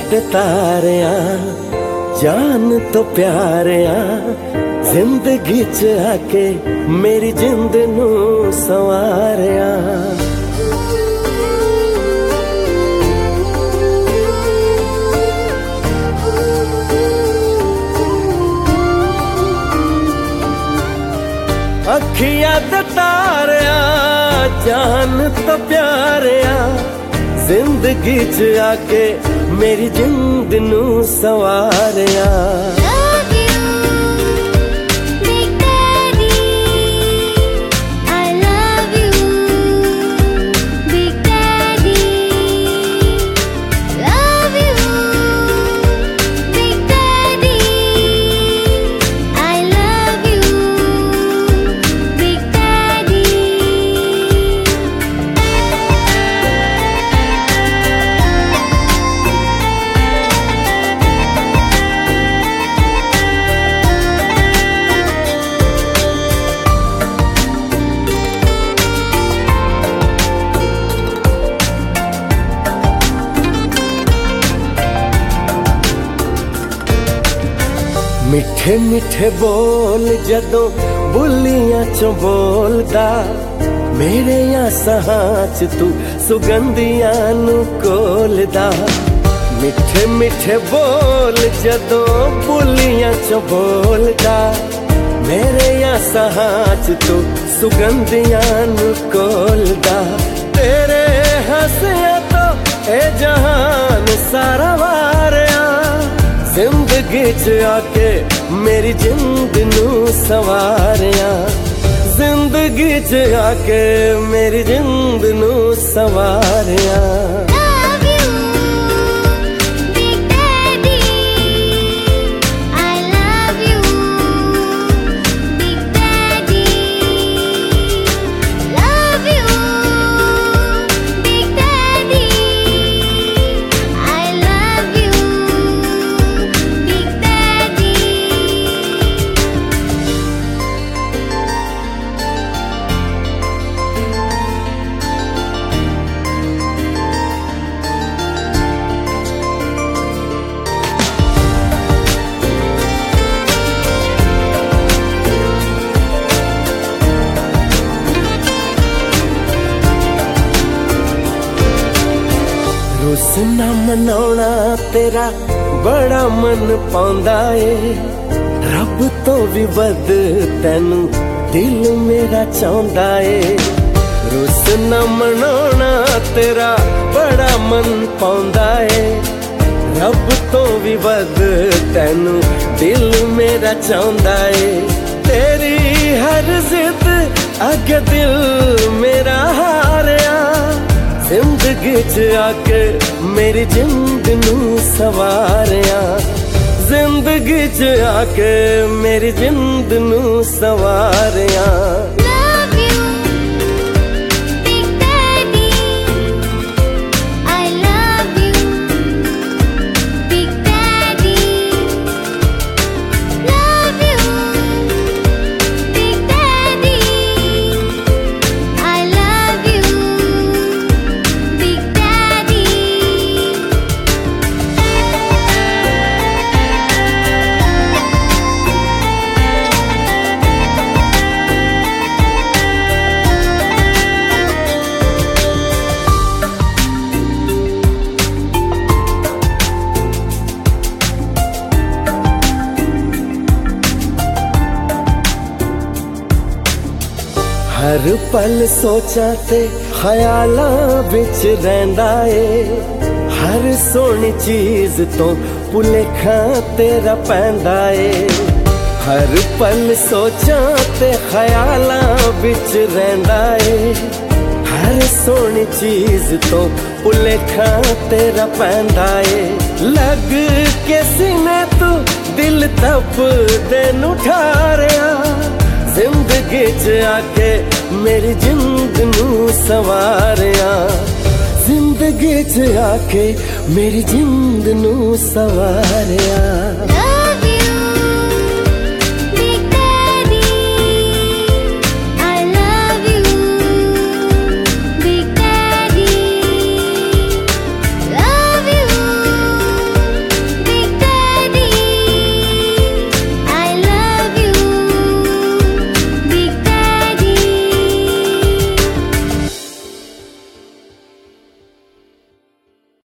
ते तारिया जान तो प्यारिया जिंदगी च आके मेरी जिंद नू संवारिया। अखियां ते तारिया जान तो प्यारिया जिंदगी च आके मेरी जिंद नू संवारिया। मिठे मिठे बोल जदों बुलियां चों बोलदा मेरे आसां च तू सुगंधियां नू कोलदा। मिठे मिठे बोल जदों बुलियां चों बोलदा मेरे आसां च तू सुगंधियां नू कोलदा। तेरे हंसिया तो ए जहान सारा वारिया जिंदगी च आके मेरी जिंद नू संवारिया। जिंदगी च आके मेरी जिंद नू संवारिया। रुस ना मनाउणा तेरा बड़ा मन पाउंदा ए रब तो भी वध तैनू दिल मेरा चाहुंदा ए। रुस ना मनाउणा तेरा बड़ा मन पाउंदा ए रब तो भी वध तैनू दिल मेरा चाहुंदा ए। तेरी हर जिद अगे दिल मेरा हारिया जिंदगी च आके मेरी जिंद नू संवारिया। जिंदगी च आके मेरी जिंद नू संवारिया। हर पल सोचा ते ख्यालां विच रहिंदा ए हर सोहनी चीज तो भुलेखा तेरा पैंदा ए। हर पल सोचा ते ख्यालां विच रहिंदा ए हर सोहनी चीज तो भुलेखा तेरा पैंदा ए। लग के सीने तू दिल तपदे नू ठारिया जिंदगी च आके मेरी जिंद नू संवारिया। जिंदगी च आके मेरी जिंद नू संवारिया।